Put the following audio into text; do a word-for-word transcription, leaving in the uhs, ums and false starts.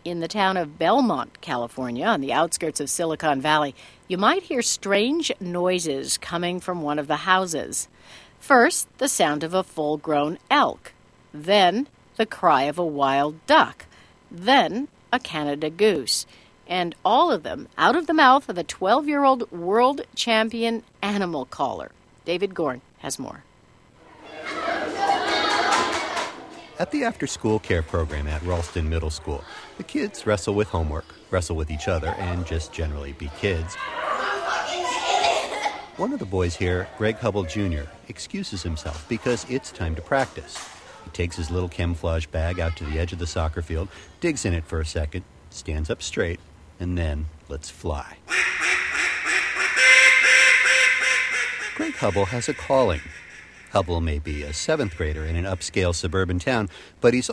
In the town of Belmont, California, on the outskirts of Silicon Valley, you might hear strange noises coming from one of the houses. First, the sound of a full-grown elk. Then, the cry of a wild duck. Then, a Canada goose. And all of them out of the mouth of a twelve-year-old world champion animal caller. David Gorn has more. At the after-school care program at Ralston Middle School, the kids wrestle with homework, wrestle with each other, and just generally be kids. One of the boys here, Greg Hubble Junior, excuses himself because it's time to practice. He takes his little camouflage bag out to the edge of the soccer field, digs in it for a second, stands up straight, and then lets fly. Greg Hubble has a calling. Hubble may be a seventh grader in an upscale suburban town, but he's